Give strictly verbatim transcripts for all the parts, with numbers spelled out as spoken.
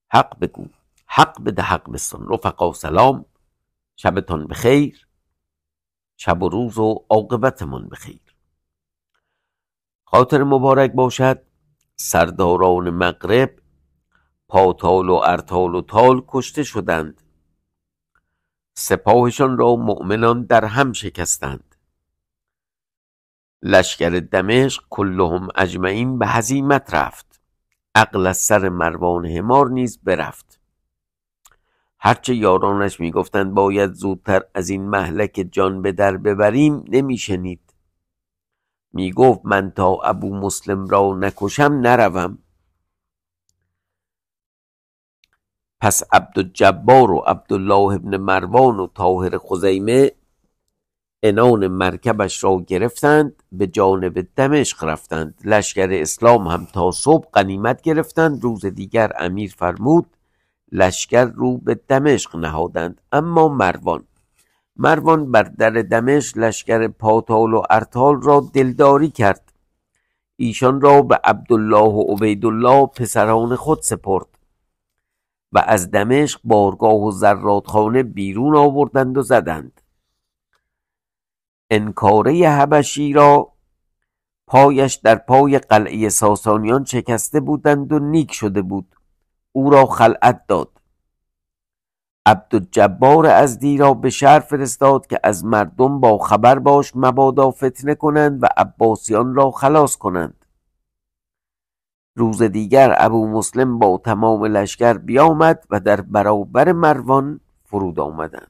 حق بگو، حق بده، حق بستان. رفقا سلام، شبتان بخیر، شب و روز و عاقبتمان بخیر. خاطر مبارک باشد سرداران مغرب، پاتال و ارتال و تال کشته شدند، سپاهشان را مؤمنان در هم شکستند. لشکر دمشق کلهم اجمعین به هزیمت رفت، عقل از سر مروان حمار نیز برفت. هرچه یارانش میگفتند باید زودتر از این مهلک جان به در ببریم نمیشنید. میگفت من تا ابو مسلم را نکشم نروم. پس عبدالجبار و عبدالله ابن مروان و طاهر خزیمه عنان مرکبش را گرفتند، به جانب دمشق رفتند. لشکر اسلام هم تا صبح غنیمت گرفتند. روز دیگر امیر فرمود لشکر رو به دمشق نهادند. اما مروان مروان بر در دمشق لشکر پاتال و ارتال را دلداری کرد. ایشان را به عبدالله و عبیدالله پسران خود سپرد و از دمشق بارگاه و زرادخانه بیرون آوردند و زدند. انکاره حبشی را پایش در پای قلعه ساسانیان شکسته بودند و نیک شده بود، او را خلعت داد. عبدالجبار ازدی را به شهر فرستاد که از مردم با خبر باش مبادا فتنه کنند و عباسیان را خلاص کنند. روز دیگر ابو مسلم با تمام لشکر بیامد و در برابر مروان فرود آمدند.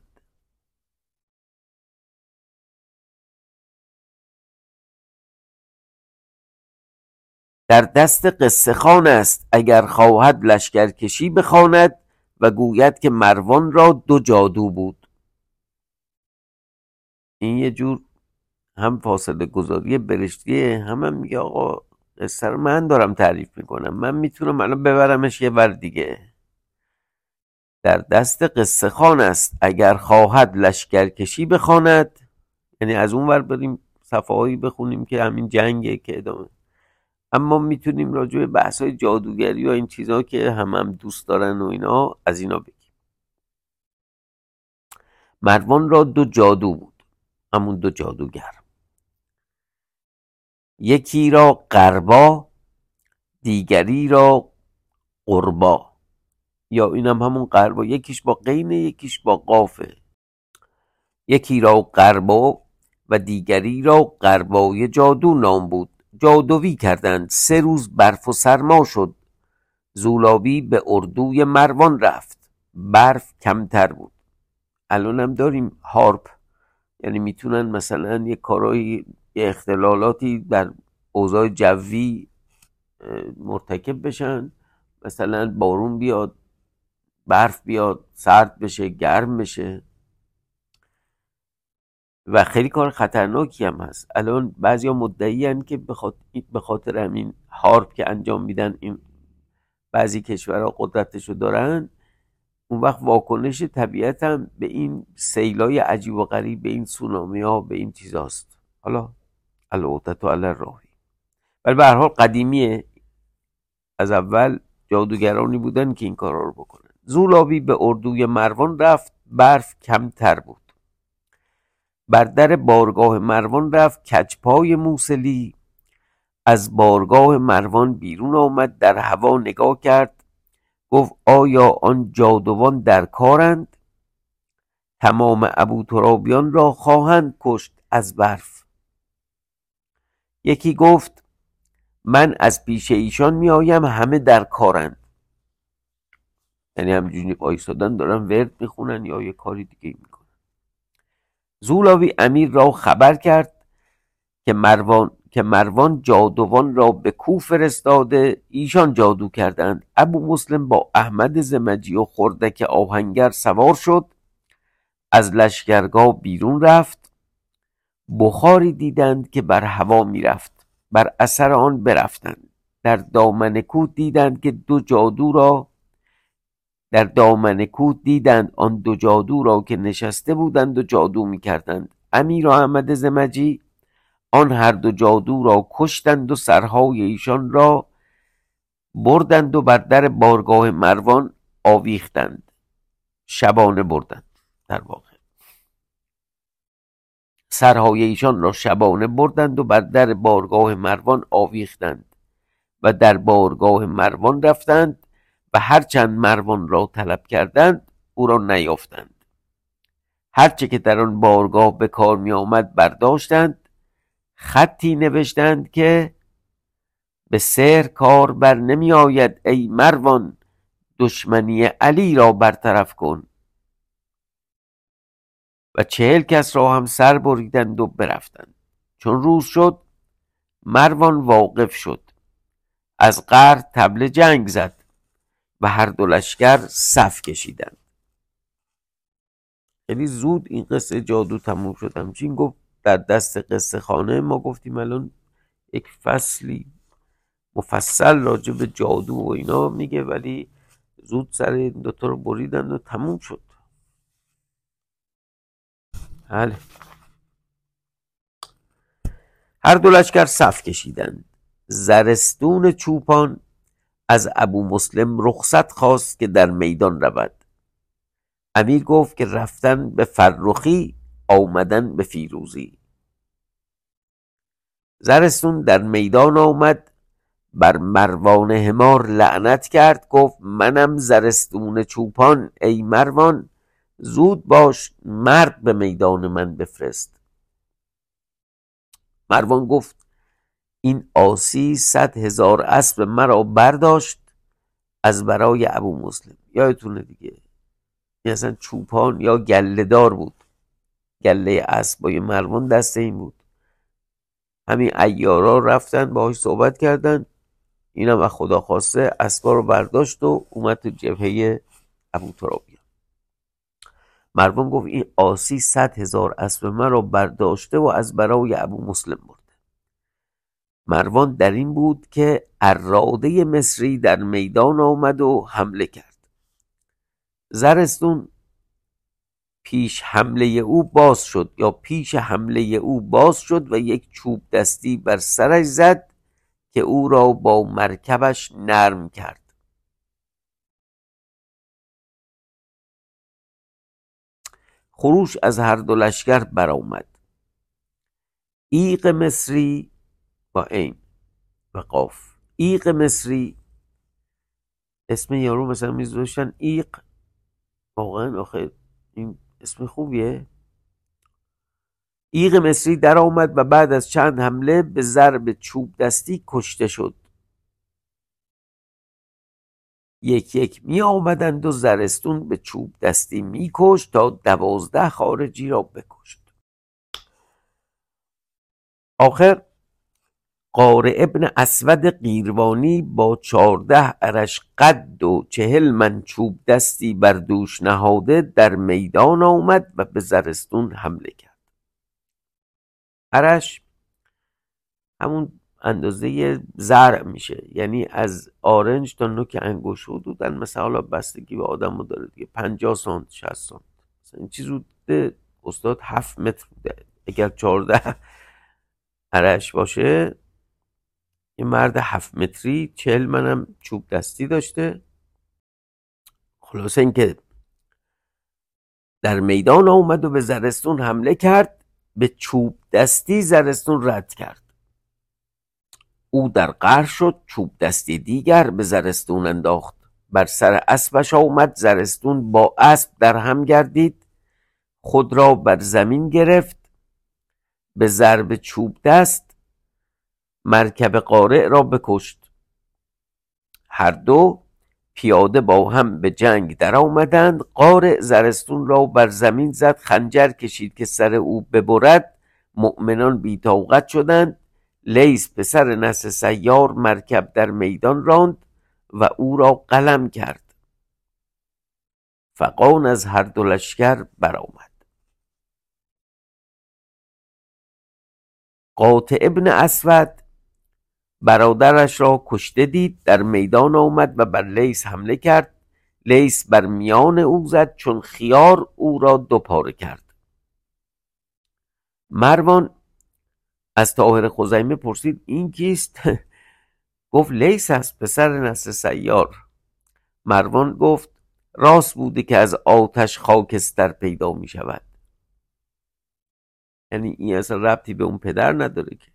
در دست قصه خان است، اگر خواهد لشکر کشی بخواند و گوید که مروان را دو جادو بود. این یه جور هم فاصله گذاری برشتیه، هم, هم میگه آقا قصه رو من دارم تعریف میکنم، من میتونم الان ببرمش یه ور دیگه. در دست قصه خان است، اگر خواهد لشکر کشی بخواند، یعنی از اون ور بریم صفحه‌ای بخونیم که همین جنگه که ادامه، اما میتونیم راجع به بحث‌های جادوگری و این چیزا که هم هم دوست دارن و اینا از اینا بگیم. مروان را دو جادو بود، همون دو جادوگر، یکی را قربا دیگری را قربا، یا اینم هم همون قربا، یکیش با قینه یکیش با قافه. یکی را قربا و دیگری را قربای جادو نام بود. جادویی کردند. سه روز برف و سرما شد. زولابی به اردوی مروان رفت. برف کمتر بود. الان هم داریم هارپ، یعنی میتونن مثلا یه کارایی، یه اختلالاتی در اوضاع جوی مرتکب بشن، مثلا بارون بیاد، برف بیاد، سرد بشه، گرم بشه و خیلی کار خطرناکی هم هست. الان بعضیا مدعی هستند که به خاطر همین هارپ که انجام میدن این بعضی کشورها قدرتشو دارن، اون وقت واکنش طبیعت هم به این سیلای عجیب و غریب، به این سونامی ها، به این چیزاست. حالا العودت و الراهی، ولی به هر حال قدیمیه، از اول جادوگرانی بودن که این کارا رو بکنن. زولابی به اردوی مروان رفت. برف کمتر بود. بر در بارگاه مروان رفت. کجپای موسلی از بارگاه مروان بیرون آمد، در هوا نگاه کرد، گفت آیا آن جادوان در کارند؟ تمام ابوترابیان را خواهند کشت از برف. یکی گفت من از پیش ایشان می آیم، همه در کارند. یعنی همجوری وایسادن دارن ورد میخونن یا یه کاری دیگه میکنن. زولاوی امیر را خبر کرد که مروان که مروان جادوان را به کوه فرستاده، ایشان جادو کردند. ابو مسلم با احمد زمجی و خردک آهنگر سوار شد، از لشکرگاه بیرون رفت. بخاری دیدند که بر هوا میرفت، بر اثر آن برفتند. در دامن کوه دیدند که دو جادو را در دامن کوه دیدند آن دو جادو را که نشسته بودند و جادو میکردند. امیر و احمد زمجی آن هر دو جادو را کشتند و سرهای ایشان را بردند و بر در بارگاه مروان آویختند، شبانه بردند. در واقع سرهای ایشان را شبانه بردند و بر در بارگاه مروان آویختند و در بارگاه مروان رفتند و هرچند مروان را طلب کردند او را نیافتند. هرچه که در آن بارگاه به کار می آمد برداشتند، خطی نوشتند که به سحر کار بر نمی آید ای مروان، دشمنی علی را برطرف کن. و چهل کس را هم سر بریدند و برفتند. چون روز شد مروان واقف شد، از قهر طبل جنگ زد و هر دو لشکر صف کشیدند. خیلی زود این قصه جادو تموم شد. همچین گفت در دست قصه خانه ما گفتیم الان یک فصلی مفصل راجع به جادو و اینا میگه، ولی زود سر این دوتا رو بریدن و تموم شد. بله. هر دو لشکر صف کشیدند. زرستون چوپان از ابو مسلم رخصت خواست که در میدان رود. امیر گفت که رفتن به فرخی، آمدن به فیروزی. زرستون در میدان آمد، بر مروان حمار لعنت کرد، گفت منم زرستون چوپان، ای مروان زود باش مرد به میدان من بفرست. مروان گفت این عاصی صد هزار اسب مرا برداشت از برای ابو مسلم. یادتونه دیگه این اصلا چوپان یا گله دار بود، گله اسبای مروان دست این بود. همین عیارا رفتن باهاش صحبت کردن، اینم از خدا خواسته اسبا رو برداشت و اومد تو جبهه ابو ترابیان. مروان گفت این عاصی صد هزار اسب من را برداشته و از برای ابو مسلم برده. مروان در این بود که اراده مصری در میدان آمد و حمله کرد. زرستون پیش حمله او باز شد یا پیش حمله او باز شد و یک چوب دستی بر سرش زد که او را با مرکبش نرم کرد. خروش از هر دو لشکر برآمد. ایق مصری با عین و قاف، ایق مصری اسم یارو مثلا میذاشتن ایق، واقعا آخه این اسم خوبیه. ایق مصری در آمد و بعد از چند حمله به ضرب چوب دستی کشته شد. یک یک می آمدند و زرستون به چوب دستی می کشت تا دوازده خارجی را بکشت. آخر قارع ابن اسود قیروانی با چارده ارش قد و چهل من چوب دستی بر دوش نهاده در میدان آمد و به زرستون حمله کرد. ارش همون اندازه زرع میشه، یعنی از آرنج تا نوک انگشت حدوداً، مثلا حالا بستگی به آدمو داره دیگه، پنجاه سانت شصت سانت مثلا این چیز بوده. استاد هفت متر بوده. اگر چهارده ارش باشه یه مرد هفت متری، چهل منم چوب دستی داشته. خلاصه اینکه در میدان آمد و به زرستون حمله کرد. به چوب دستی زرستون رد کرد. او در قهر شد، چوب دستی دیگر به زرستون انداخت. بر سر اسبش آمد. زرستون با اسب در هم گردید، خود را بر زمین گرفت. به ضرب چوب دست مرکب قارع را بکشت. هر دو پیاده با هم به جنگ در آمدند. قارع زرستون را بر زمین زد، خنجر کشید که سر او ببرد. مؤمنان بی طاقت شدند. لیث پسر نصر سیار مرکب در میدان راند و او را قلم کرد. فغان از هر دو لشکر برآمد. قاطع ابن اسود برادرش را کشته دید، در میدان آمد و بر لیث حمله کرد. لیث بر میان او زد، چون خیار او را دو پاره کرد. مروان از طاهر خزیمه پرسید این کیست؟ گفت لیث است، پسر نصر سیار. مروان گفت راست بوده که از آتش خاکستر پیدا می شود. یعنی این اصلا ربطی به اون پدر نداره، که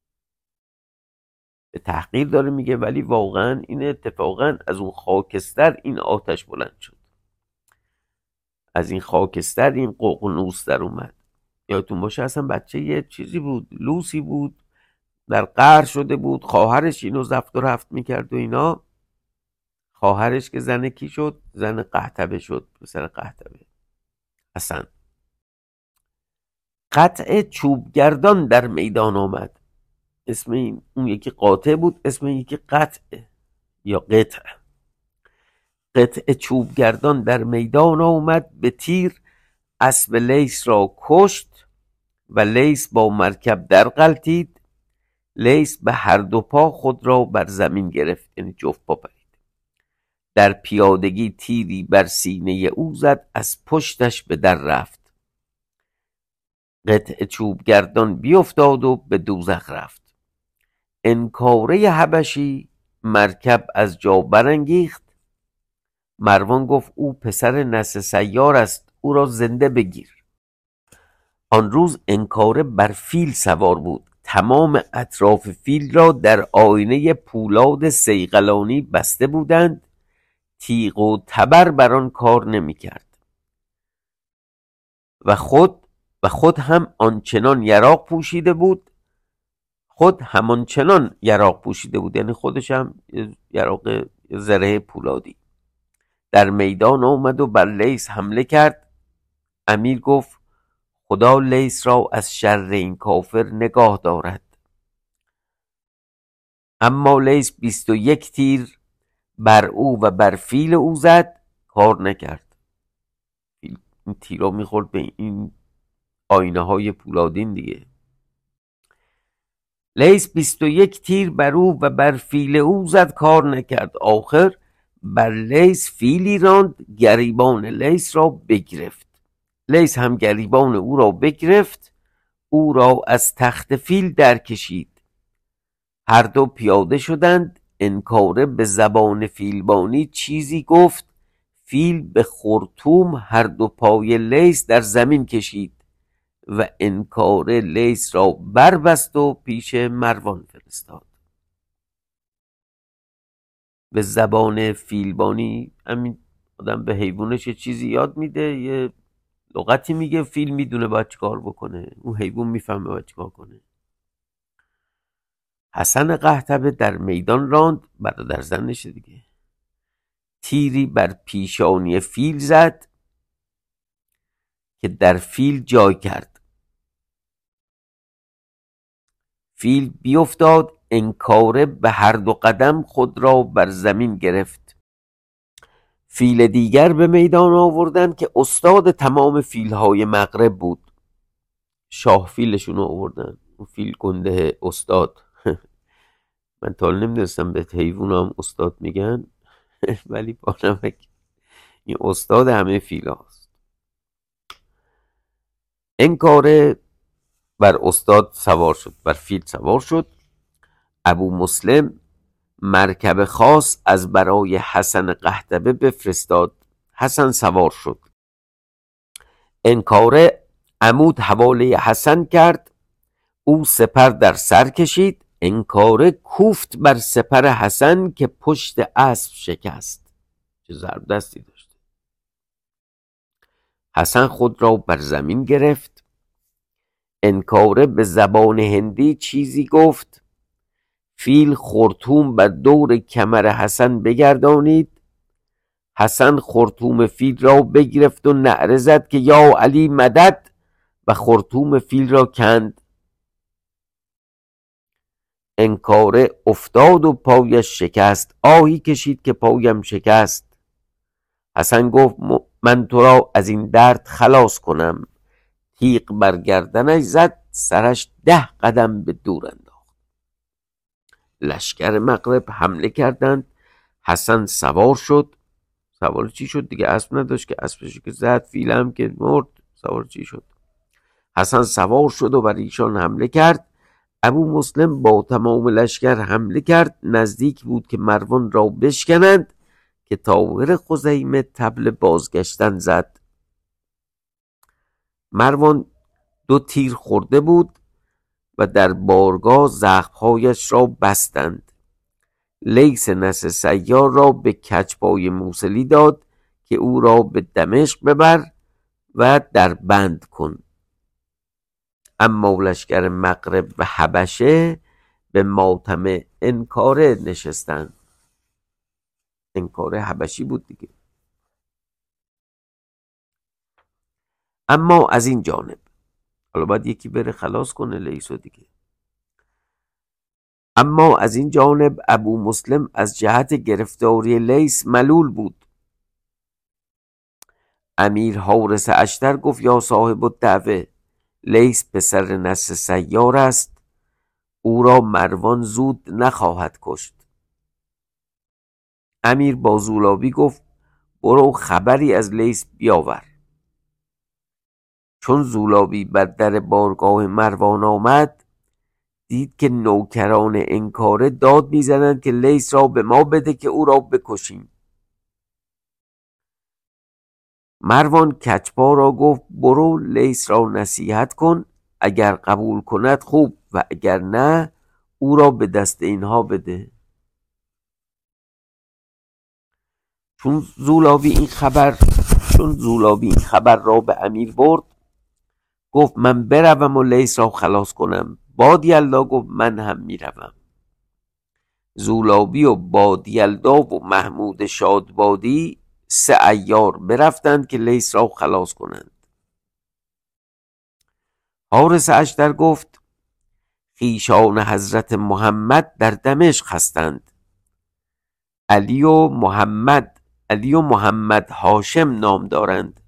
به تحقیر داره میگه، ولی واقعا این اتفاقا از اون خاکستر این آتش بلند شد، از این خاکستر این ققنوس در اومد. یادتون باشه اصلا بچه یه چیزی بود، لوسی بود، در قهر شده بود، خواهرش اینو زفت و رفت میکرد و اینا. خواهرش که زن کی شد؟ زن قحطبه شد، پسر قحطبه. اصلا قطع چوبگردان در میدان آمد. اسم این اون یکی قاطع بود، اسم این یکی قطع یا قطع. قطع چوبگردان در میدان آمد، به تیر اسب لیث را کشت و لیث با مرکب در غلتید. لیث به هر دو پا خود را بر زمین گرفت، یعنی جفت پا پرید. در پیادگی تیری بر سینه او زد، از پشتش به در رفت. قطع چوبگردان بیفتاد و به دوزخ رفت. انکاره حبشی مرکب از جا برانگیخت. مروان گفت او پسر نسل سیار است، او را زنده بگیر. آن روز انکاره بر فیل سوار بود. تمام اطراف فیل را در آینه پولاد صیقلانی بسته بودند. تیغ و تبر بر آن کار نمی کرد و خود و خود هم آنچنان یراق پوشیده بود خود همانچنان یراق پوشیده بود یعنی خودش هم یراق زره پولادی. در میدان آمد و بر لیث حمله کرد. امیر گفت خدا لیث را از شر این کافر نگاه دارد. اما لیث بیست و یک تیر بر او و بر فیل او زد، کار نکرد. این تیرا میخورد به این آینه های پولادین دیگه. لیث بیست و یک تیر بر او و بر فیل او زد، کار نکرد. آخر بر لیث فیلی راند، گریبان لیث را بگرفت. لیث هم گریبان او را بگرفت، او را از تخت فیل در کشید. هر دو پیاده شدند. انکاره به زبان فیلبانی چیزی گفت. فیل به خرطوم هر دو پای لیث در زمین کشید و انکاره لیث را بربست و پیش مروان فرستاد. به زبان فیلبانی همین آدم به حیوانش یه چیزی یاد میده، یه لغتی میگه، فیل میدونه باید چی کار بکنه، اون حیوان میفهمه باید چی کار کنه. حسن قحطبه در میدان راند، برادر زنشه دیگه. تیری بر پیشانی فیل زد که در فیل جای کرد. فیل بیفتاد. انکاره به هر دو قدم خود را بر زمین گرفت. فیل دیگر به میدان آوردن که استاد تمام فیلهای مغرب بود. شاه فیلشون آوردن. اون فیل گنده استاد. من تا نمیدونستم به حیوان هم استاد میگن ولی با نمک این استاد همه فیل هاست. انکاره بر استاد سوار شد، بر فیل سوار شد. ابو مسلم مرکب خاص از برای حسن قحطبه بفرستاد. حسن سوار شد. انکاره عمود حواله حسن کرد. او سپر در سر کشید. انکاره کوفت بر سپر حسن که پشت اسب شکست. چه ضرب دستی داشت. حسن خود را بر زمین گرفت. انکاره به زبان هندی چیزی گفت. فیل خرطوم بر دور کمر حسن بگردانید. حسن خرطوم فیل را بگرفت و نعره زد که یا علی مدد، و خرطوم فیل را کند. انکاره افتاد و پایش شکست. آهی کشید که پایم شکست. حسن گفت من تو را از این درد خلاص کنم. تیغ بر گردنش زد، سرش ده قدم به دور انداخت. لشکر مغرب حمله کردند. حسن سوار شد. سوار چی شد دیگه؟ اسب نداشت که، اسبش که زد، فیل هم که مرد، سوار چی شد؟ حسن سوار شد و بر ایشان حمله کرد. ابو مسلم با تمام لشکر حمله کرد. نزدیک بود که مروان را بشکنند که طاهر خزیمه طبل بازگشتن زد. مروان دو تیر خورده بود و در بارگاه زخمهایش را بستند. لیث نصر سیار را به کجپای موصلی داد که او را به دمشق ببر و در بند کن. اما لشکر مغرب و حبشه به ماتم انکاره نشستند. انکاره حبشی بود دیگه. اما از این جانب، حالا باید یکی بره خلاص کنه لیثو دیگه. اما از این جانب ابو مسلم از جهت گرفتاری لیث ملول بود. امیر حارث اشتر گفت یا صاحب الدعوه، لیث پسر نصر سیار است، او را مروان زود نخواهد کشت. امیر با زولابی گفت برو خبری از لیث بیاور. چون زولابی بر در بارگاه مروان آمد، دید که نوکران انکاره داد میزنند که لیث را به ما بده که او را بکشیم. مروان کچپا را گفت برو لیث را نصیحت کن، اگر قبول کند خوب و اگر نه او را به دست اینها بده. چون زولابی این خبر چون زولابی این خبر را به امیر برد، گفت من بروم و لیث را خلاص کنم. بادیالدا گفت من هم میروم. زولابی و بادیالدا و محمود شادبادی سه عیار برفتند که لیث را خلاص کنند. حارث اشتر گفت خویشان حضرت محمد در دمشق هستند. علی و محمد علی و محمد هاشم نام دارند.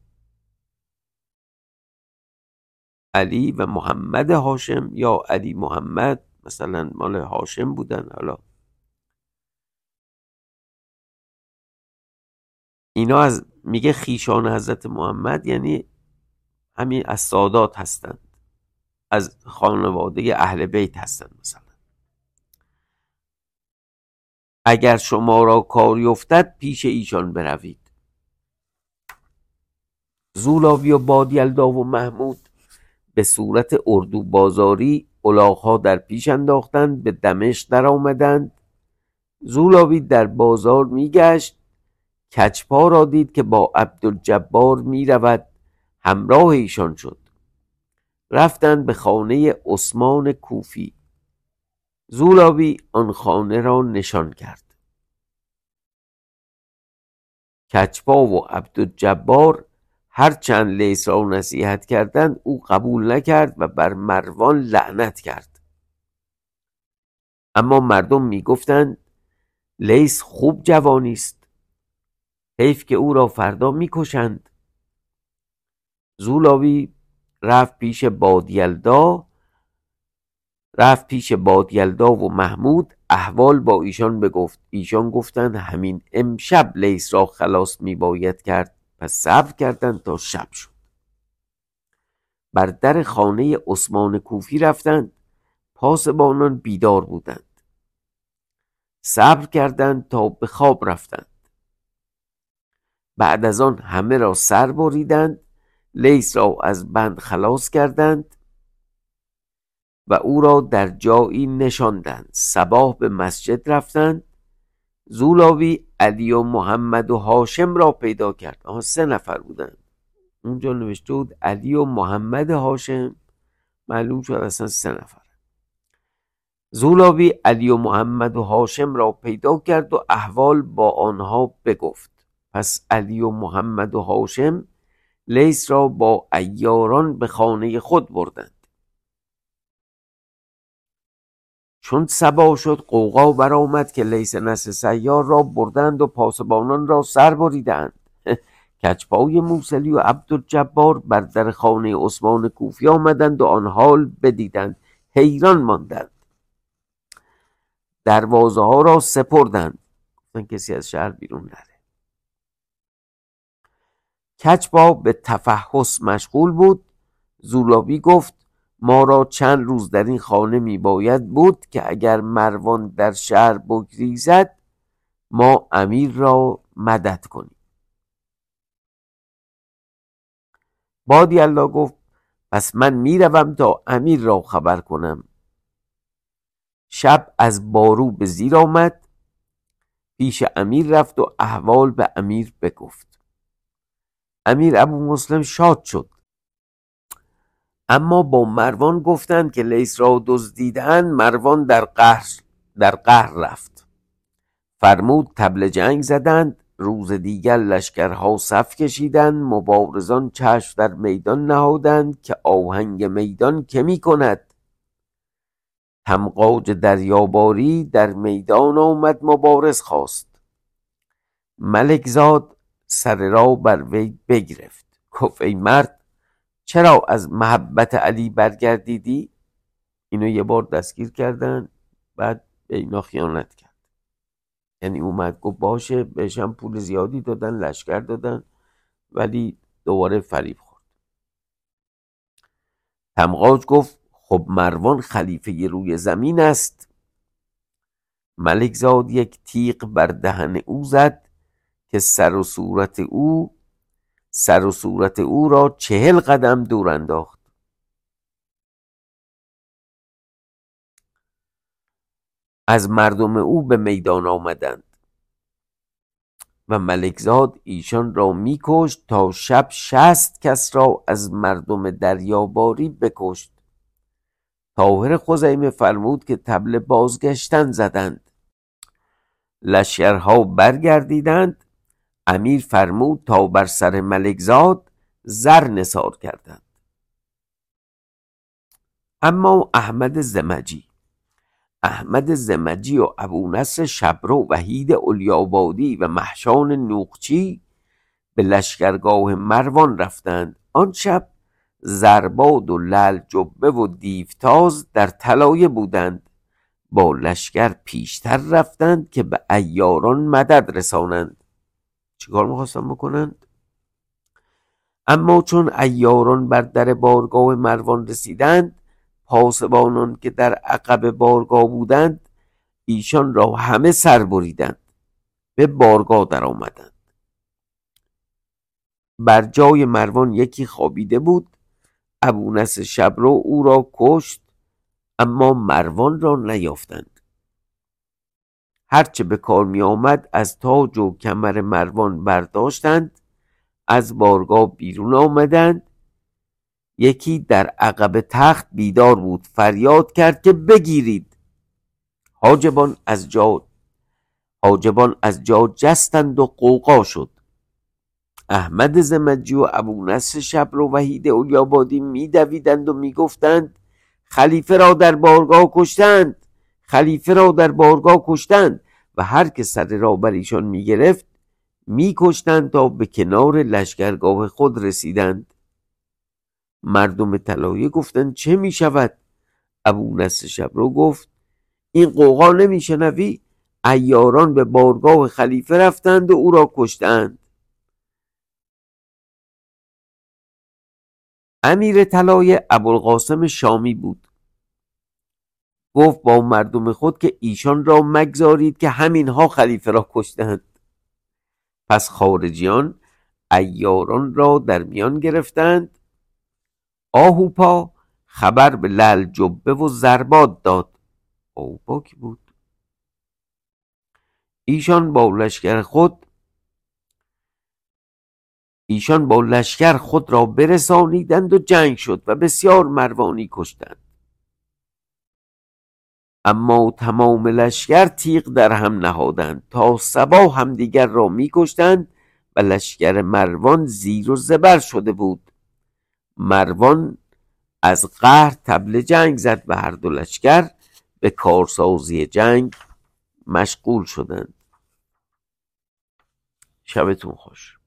علی و محمد هاشم یا علی محمد، مثلا مال هاشم بودن. حالا اینا از میگه خیشان حضرت محمد یعنی همین از سادات هستند، از خانواده اهل بیت هستند. مثلا اگر شما را کاری افتد پیش ایشان بروید. زولابی و بادیالدا و محمود به صورت اردو بازاری الاغ‌ها در پیش انداختند، به دمشق در آمدند. زولابی در بازار میگشت، کچپا را دید که با عبدالجبار می رود، همراه ایشان شد. رفتند به خانه عثمان کوفی. زولابی آن خانه را نشان کرد. کچپا و عبدالجبار هر چند لیث را نصیحت کردند او قبول نکرد و بر مروان لعنت کرد. اما مردم می گفتند لیث خوب جوانی است، حیف که او را فردا می کشند. زولابی رفت پیش بادیالدا رفت پیش بادیالدا و محمود احوال با ایشان بگفت. ایشان گفتند همین امشب لیث را خلاص می باید کرد. پس صبر کردند تا شب شد. بر در خانه عثمان کوفی رفتند. پاسبانان بیدار بودند. صبر کردند تا به خواب رفتند. بعد از آن همه را سر بریدند، لیث را از بند خلاص کردند و او را در جایی نشاندند. صباح به مسجد رفتند. زولابی علی و محمد و هاشم را پیدا کرد. آها سه نفر بودند. اونجا نوشته بود علی و محمد هاشم، معلوم شد اصلا سه نفر. زولابی علی و محمد و هاشم را پیدا کرد و احوال با آنها بگفت. پس علی و محمد و هاشم لیث را با عیاران به خانه خود بردند. چون صبا شد غوغا برآمد که لیث نصر سیار را بردند و پاسبانان را سر بریدند. کچپای موصلی و عبدالجبار بر در خانه عثمان کوفی آمدند و آن حال بدیدند، حیران ماندند. دروازه ها را سپردند، گفتن کسی از شهر بیرون نره. کچپا به تفحص مشغول بود. زولابی گفت ما را چند روز در این خانه می باید بود که اگر مروان در شهر بگریزد ما امیر را مدد کنیم. بادی الله گفت پس من میروم تا امیر را خبر کنم. شب از بارو به زیر آمد، پیش امیر رفت و احوال به امیر بگفت. امیر ابو مسلم شاد شد، اما با مروان گفتند که لیث را دزدیدند. مروان در قهر در قهر رفت، فرمود طبل جنگ زدند. روز دیگر لشکرها صف کشیدند، مبارزان چشم در میدان نهادند که آهنگ میدان که می کند. تمغاج دریاباری در میدان آمد، مبارز خواست. ملک زاد سر را بر وی بگرفت، گفت ای مرد چرا از محبت علی برگردیدی؟ اینو یه بار دستگیر کردن، بعد به اینا خیانت کرد. یعنی اومد گفت باشه، بهشم پول زیادی دادن، لشکر دادن، ولی دوباره فریب خورد. تمغاج گفت خب مروان خلیفه روی زمین است. ملک زاد یک تیغ بر دهن او زد که سر و صورت او سر و صورت او را چهل قدم دور انداخت. از مردم او به میدان آمدند و ملک زاد ایشان را میکشت تا شب شصت کس را از مردم دریاباری بکشت. طاهر خزیمه فرمود که طبل بازگشتن زدند. لشکرها برگردیدند. امیر فرمود تا بر سر ملک زاد زر نثار کردند. اما احمد زمجی احمد زمجی و ابو نصر شبرو و هید الیابادی و محشان نوقچی به لشکرگاه مروان رفتند. آن شب زرباد و لعل جبه و دیوتاز در طلایه بودند. با لشکر پیشتر رفتند که به عیاران مدد رسانند. چیکار میخواستن بکنند؟ اما چون عیاران بر در بارگاه مروان رسیدند، پاسبانان که در عقب بارگاه بودند ایشان را همه سر بریدند، به بارگاه در آمدند. بر جای مروان یکی خوابیده بود. ابو نصر شبرو او را کشت، اما مروان را نیافتند. هرچه به کار می آمد از تاج و کمر مروان برداشتند. از بارگاه بیرون آمدند. یکی در عقب تخت بیدار بود، فریاد کرد که بگیرید. حاجبان از جا حاجبان از جا جستند و غوغا شد. احمد زمجی و ابو نصر شبرو و هید الیابادی می دویدند و می گفتند خلیفه را در بارگاه کشتند، خلیفه را در بارگاه کشتند، و هر که سر را بر ایشان می گرفت می کشتند تا به کنار لشکرگاه خود رسیدند. مردم طلایه گفتند چه می شود؟ ابو نصر شبرو گفت این غوغا نمی شنوی؟ عیاران به بارگاه خلیفه رفتند و او را کشتند. امیر طلایه ابوالقاسم شامی بود. گفت با مردم خود که ایشان را مگذارید که همینها خلیفه را کشتند. پس خارجیان عیاران را در میان گرفتند. آهوپا خبر به لعل جبه و زرباد داد. آهوپا کی بود؟ ایشان با لشکر خود ایشان با لشکر خود را برسانیدند و جنگ شد و بسیار مروانی کشتند. اما تمام لشکر تیغ در هم نهادند تا صباح همدیگر را میکشتند و لشکر مروان زیر و زبر شده بود. مروان از قهر طبل جنگ زد و هر دو لشکر به کارسازی جنگ مشغول شدند. شبتون خوش.